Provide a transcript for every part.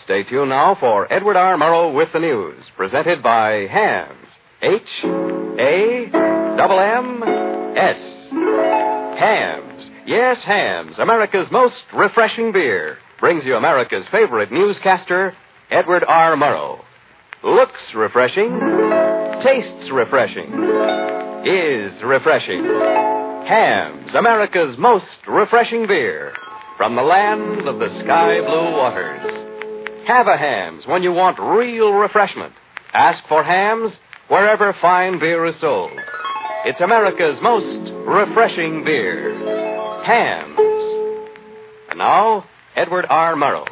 Stay tuned now for Edward R. Murrow with the news, presented by Hamm's. Hamm's. Hamm's. Yes, Hamm's, America's most refreshing beer, brings you America's favorite newscaster, Edward R. Murrow. Looks refreshing, tastes refreshing, is refreshing. Hamm's, America's most refreshing beer, from the land of the sky blue waters. Have a Hamm's when you want real refreshment. Ask for Hamm's wherever fine beer is sold. It's America's most refreshing beer, Hamm's. And now, Edward R. Murrow.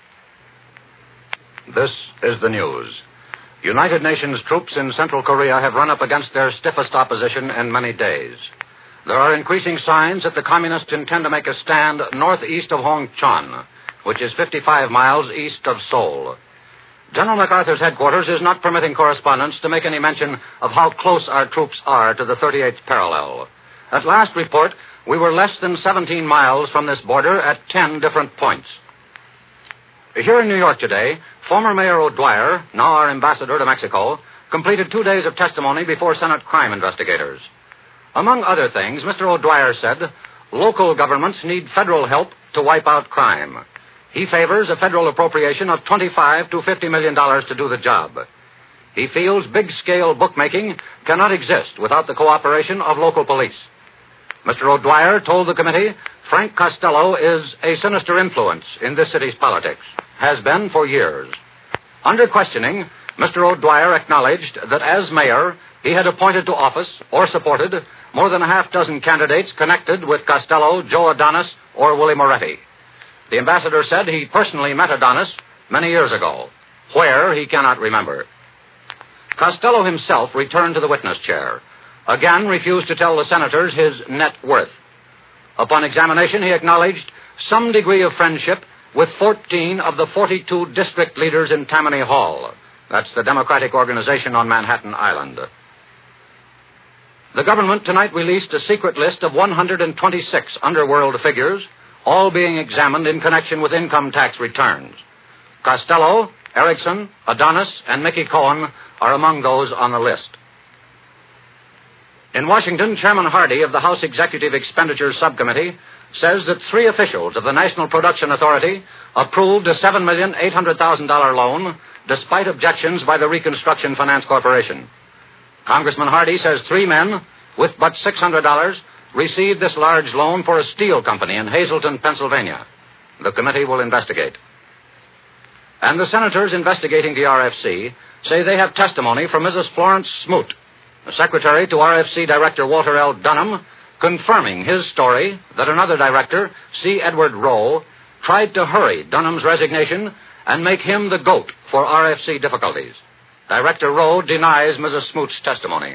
This is the news. United Nations troops in Central Korea have run up against their stiffest opposition in many days. There are increasing signs that the communists intend to make a stand northeast of Hongchon, which is 55 miles east of Seoul. General MacArthur's headquarters is not permitting correspondents to make any mention of how close our troops are to the 38th parallel. At last report, we were less than 17 miles from this border at 10 different points. Here in New York today, former Mayor O'Dwyer, now our ambassador to Mexico, completed 2 days of testimony before Senate crime investigators. Among other things, Mr. O'Dwyer said, local governments need federal help to wipe out crime. He favors a federal appropriation of $25 to $50 million to do the job. He feels big-scale bookmaking cannot exist without the cooperation of local police. Mr. O'Dwyer told the committee Frank Costello is a sinister influence in this city's politics, has been for years. Under questioning, Mr. O'Dwyer acknowledged that as mayor, he had appointed to office or supported more than a half dozen candidates connected with Costello, Joe Adonis, or Willie Moretti. The ambassador said he personally met Adonis many years ago. Where, he cannot remember. Costello himself returned to the witness chair. Again refused to tell the senators his net worth. Upon examination, he acknowledged some degree of friendship with 14 of the 42 district leaders in Tammany Hall. That's the Democratic organization on Manhattan Island. The government tonight released a secret list of 126 underworld figures, all being examined in connection with income tax returns. Costello, Erickson, Adonis, and Mickey Cohen are among those on the list. In Washington, Chairman Hardy of the House Executive Expenditures Subcommittee says that 3 officials of the National Production Authority approved a $7,800,000 loan despite objections by the Reconstruction Finance Corporation. Congressman Hardy says 3 men, with but $600, received this large loan for a steel company in Hazleton, Pennsylvania. The committee will investigate. And the senators investigating the RFC say they have testimony from Mrs. Florence Smoot, the secretary to RFC Director Walter L. Dunham, confirming his story that another director, C. Edward Rowe, tried to hurry Dunham's resignation and make him the goat for RFC difficulties. Director Rowe denies Mrs. Smoot's testimony.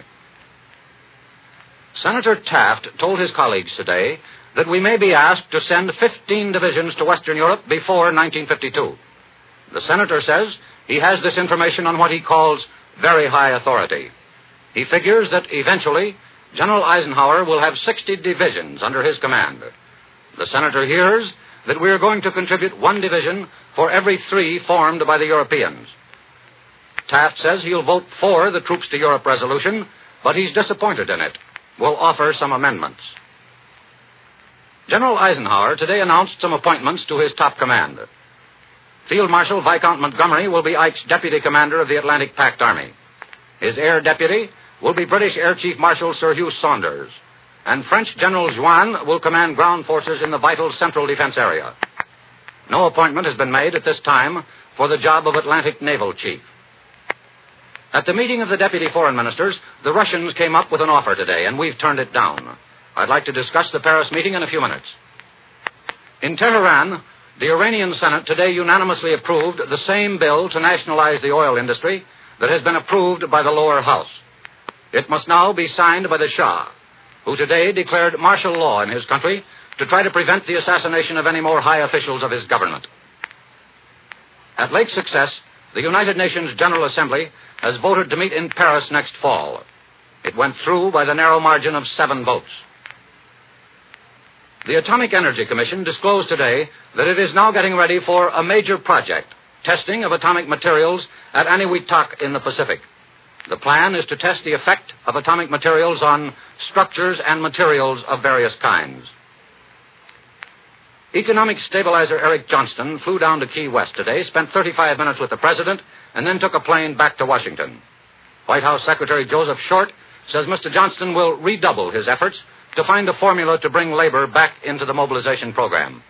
Senator Taft told his colleagues today that we may be asked to send 15 divisions to Western Europe before 1952. The senator says he has this information on what he calls very high authority. He figures that eventually General Eisenhower will have 60 divisions under his command. The senator hears that we are going to contribute 1 division for every 3 formed by the Europeans. Taft says he'll vote for the Troops to Europe resolution, but he's disappointed in it. Will offer some amendments. General Eisenhower today announced some appointments to his top command. Field Marshal Viscount Montgomery will be Ike's deputy commander of the Atlantic Pact Army. His air deputy will be British Air Chief Marshal Sir Hugh Saunders. And French General Join will command ground forces in the vital Central Defense area. No appointment has been made at this time for the job of Atlantic Naval Chief. At the meeting of the deputy foreign ministers, the Russians came up with an offer today, and we've turned it down. I'd like to discuss the Paris meeting in a few minutes. In Tehran, the Iranian Senate today unanimously approved the same bill to nationalize the oil industry that has been approved by the lower house. It must now be signed by the Shah, who today declared martial law in his country to try to prevent the assassination of any more high officials of his government. At Lake Success, the United Nations General Assembly has voted to meet in Paris next fall. It went through by the narrow margin of 7 votes. The Atomic Energy Commission disclosed today that it is now getting ready for a major project, testing of atomic materials at Eniwetok in the Pacific. The plan is to test the effect of atomic materials on structures and materials of various kinds. Economic stabilizer Eric Johnston flew down to Key West today, spent 35 minutes with the president, and then took a plane back to Washington. White House Secretary Joseph Short says Mr. Johnston will redouble his efforts to find a formula to bring labor back into the mobilization program.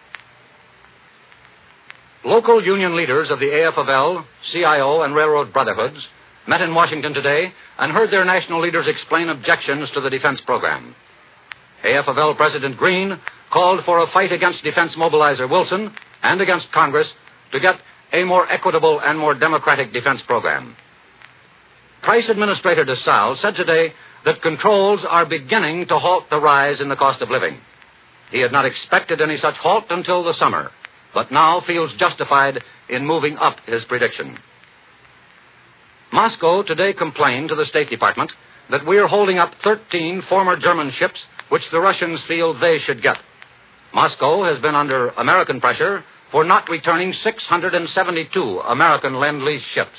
Local union leaders of the AFL, CIO, and Railroad Brotherhoods met in Washington today and heard their national leaders explain objections to the defense program. AFL President Green called for a fight against defense mobilizer Wilson and against Congress to get a more equitable and more democratic defense program. Price Administrator DeSalle said today that controls are beginning to halt the rise in the cost of living. He had not expected any such halt until the summer, but now feels justified in moving up his prediction. Moscow today complained to the State Department that we're holding up 13 former German ships which the Russians feel they should get. Moscow has been under American pressure for not returning 672 American Lend-Lease ships.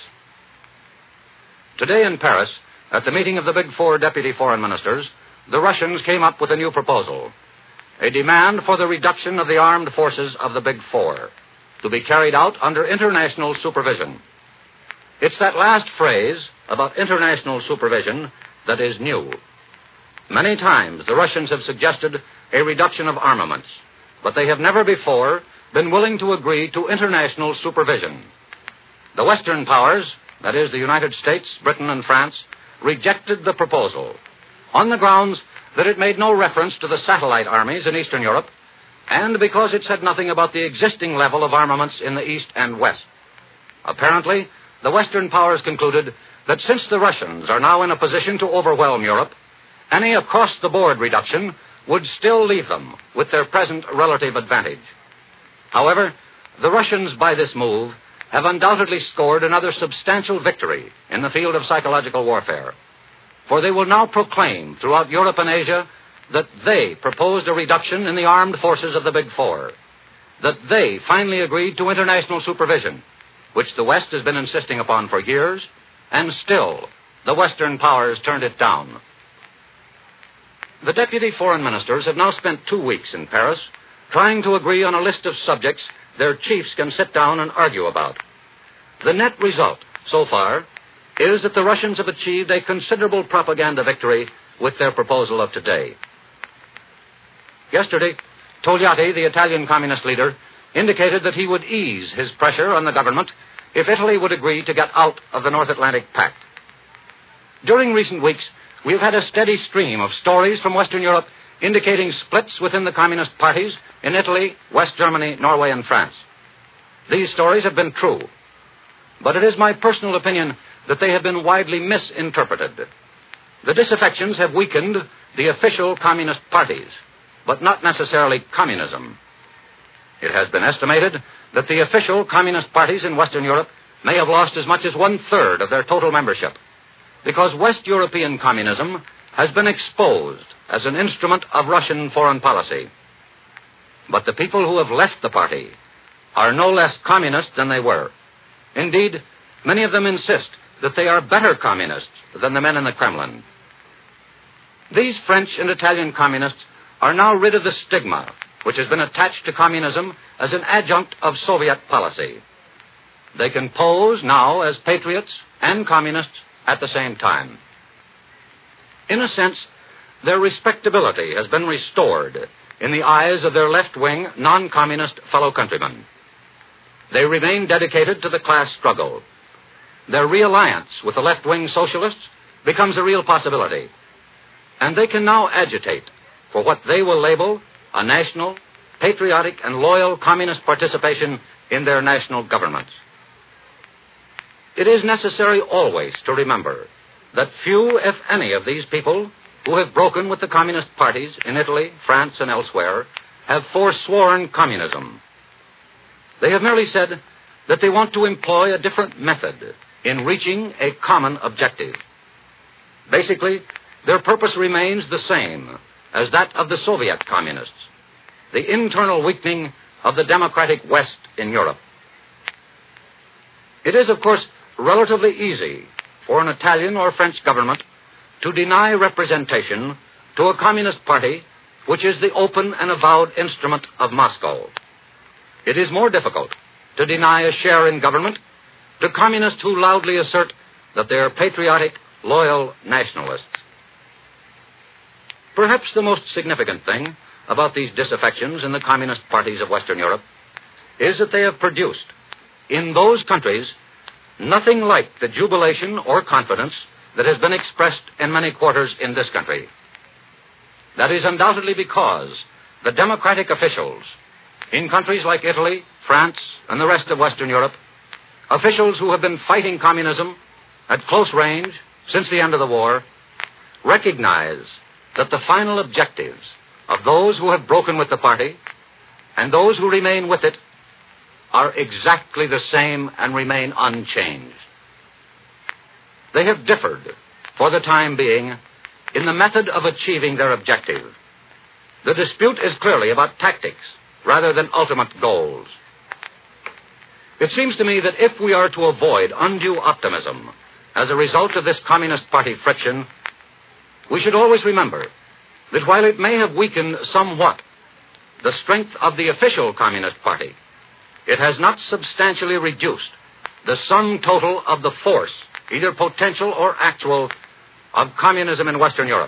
Today in Paris, at the meeting of the Big Four deputy foreign ministers, the Russians came up with a new proposal, a demand for the reduction of the armed forces of the Big Four, to be carried out under international supervision. It's that last phrase about international supervision that is new. Many times the Russians have suggested a reduction of armaments, but they have never before been willing to agree to international supervision. The Western powers, that is, the United States, Britain, and France, rejected the proposal on the grounds that it made no reference to the satellite armies in Eastern Europe and because it said nothing about the existing level of armaments in the East and West. Apparently, the Western powers concluded that since the Russians are now in a position to overwhelm Europe, any across-the-board reduction would still leave them with their present relative advantage. However, the Russians, by this move, have undoubtedly scored another substantial victory in the field of psychological warfare. For they will now proclaim throughout Europe and Asia that they proposed a reduction in the armed forces of the Big Four, that they finally agreed to international supervision, which the West has been insisting upon for years, and still the Western powers turned it down. The deputy foreign ministers have now spent 2 weeks in Paris trying to agree on a list of subjects their chiefs can sit down and argue about. The net result, so far, is that the Russians have achieved a considerable propaganda victory with their proposal of today. Yesterday, Togliatti, the Italian communist leader, indicated that he would ease his pressure on the government if Italy would agree to get out of the North Atlantic Pact. During recent weeks, we've had a steady stream of stories from Western Europe indicating splits within the communist parties in Italy, West Germany, Norway, and France. These stories have been true, but it is my personal opinion that they have been widely misinterpreted. The disaffections have weakened the official communist parties, but not necessarily communism. It has been estimated that the official communist parties in Western Europe may have lost as much as 1/3 of their total membership, because West European communism has been exposed as an instrument of Russian foreign policy. But the people who have left the party are no less communist than they were. Indeed, many of them insist that they are better communists than the men in the Kremlin. These French and Italian communists are now rid of the stigma which has been attached to communism as an adjunct of Soviet policy. They can pose now as patriots and communists at the same time. In a sense, their respectability has been restored in the eyes of their left-wing, non-communist fellow countrymen. They remain dedicated to the class struggle. Their realliance with the left-wing socialists becomes a real possibility, and they can now agitate for what they will label a national, patriotic, and loyal communist participation in their national governments. It is necessary always to remember that few, if any, of these people who have broken with the communist parties in Italy, France, and elsewhere have forsworn communism. They have merely said that they want to employ a different method in reaching a common objective. Basically, their purpose remains the same as that of the Soviet communists, the internal weakening of the democratic West in Europe. It is, of course, relatively easy for an Italian or French government to deny representation to a communist party which is the open and avowed instrument of Moscow. It is more difficult to deny a share in government to communists who loudly assert that they are patriotic, loyal nationalists. Perhaps the most significant thing about these disaffections in the communist parties of Western Europe is that they have produced, in those countries, nothing like the jubilation or confidence that has been expressed in many quarters in this country. That is undoubtedly because the democratic officials in countries like Italy, France, and the rest of Western Europe, officials who have been fighting communism at close range since the end of the war, recognize that the final objectives of those who have broken with the party and those who remain with it are exactly the same and remain unchanged. They have differed, for the time being, in the method of achieving their objective. The dispute is clearly about tactics rather than ultimate goals. It seems to me that if we are to avoid undue optimism as a result of this Communist Party friction, we should always remember that while it may have weakened somewhat the strength of the official Communist Party, it has not substantially reduced the sum total of the force, either potential or actual, of communism in Western Europe.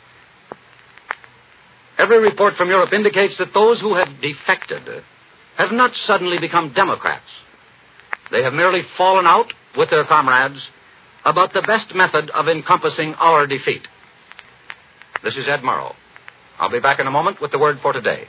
Every report from Europe indicates that those who have defected have not suddenly become Democrats. They have merely fallen out with their comrades about the best method of encompassing our defeat. This is Ed Murrow. I'll be back in a moment with the word for today.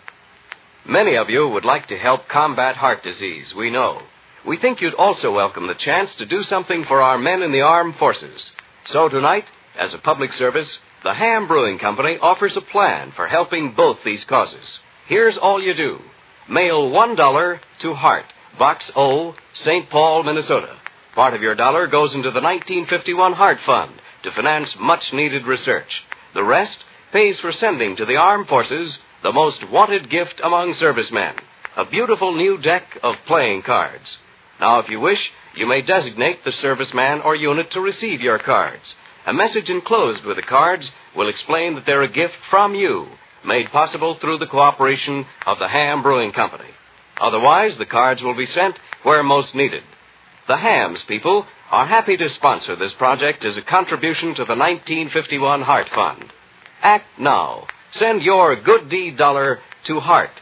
Many of you would like to help combat heart disease, we know. We think you'd also welcome the chance to do something for our men in the armed forces. So tonight, as a public service, the Ham Brewing Company offers a plan for helping both these causes. Here's all you do. Mail $1 to Heart, Box O, St. Paul, Minnesota. Part of your dollar goes into the 1951 Heart Fund to finance much-needed research. The rest pays for sending to the armed forces the most wanted gift among servicemen, a beautiful new deck of playing cards. Now, if you wish, you may designate the serviceman or unit to receive your cards. A message enclosed with the cards will explain that they're a gift from you, made possible through the cooperation of the Ham Brewing Company. Otherwise, the cards will be sent where most needed. The Hams people are happy to sponsor this project as a contribution to the 1951 Heart Fund. Act now. Send your good deed dollar to Heart,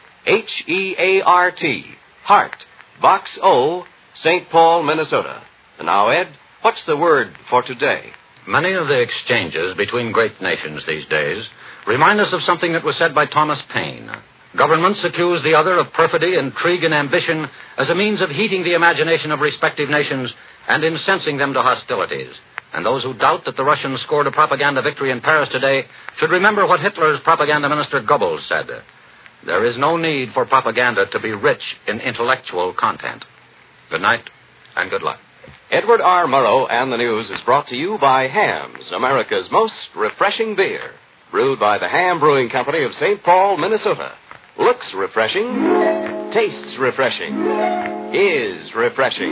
H-E-A-R-T, Heart, Box O, St. Paul, Minnesota. And now, Ed, what's the word for today? Many of the exchanges between great nations these days remind us of something that was said by Thomas Paine. Governments accuse the other of perfidy, intrigue, and ambition as a means of heating the imagination of respective nations and incensing them to hostilities. And those who doubt that the Russians scored a propaganda victory in Paris today should remember what Hitler's propaganda minister Goebbels said. There is no need for propaganda to be rich in intellectual content. Good night, and good luck. Edward R. Murrow and the News is brought to you by Hams, America's most refreshing beer. Brewed by the Ham Brewing Company of St. Paul, Minnesota. Looks refreshing, tastes refreshing, is refreshing.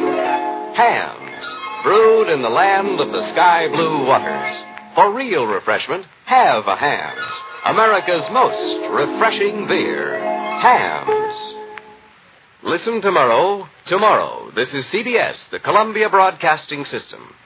Hams, brewed in the land of the sky-blue waters. For real refreshment, have a Hams, America's most refreshing beer. Hams. Listen tomorrow. This is CBS, the Columbia Broadcasting System.